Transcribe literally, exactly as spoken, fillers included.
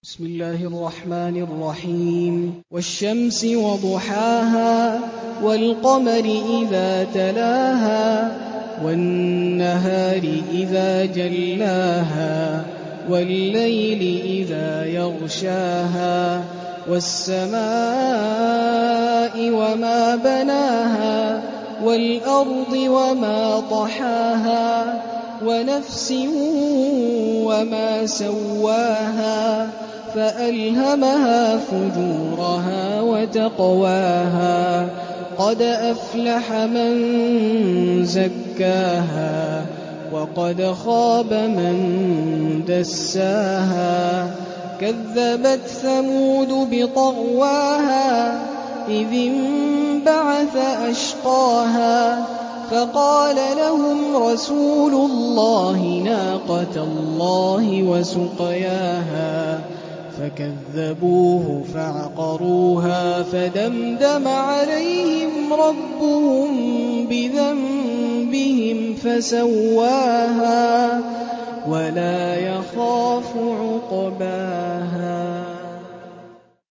بسم الله الرحمن الرحيم والشمس وضحاها والقمر إذا تلاها والنهار إذا جلاها والليل إذا يغشاها والسماء وما بناها والأرض وما طحاها ونفس وما سواها فألهمها فجورها وتقواها قد أفلح من زكاها وقد خاب من دساها كذبت ثمود بطغواها إذ انبعث أشقاها فقال لهم رسول الله ناقة الله وسقياها فكذبوه فعقروها فدمدم عليهم ربهم بذنبهم فسواها ولا يخاف عقباها.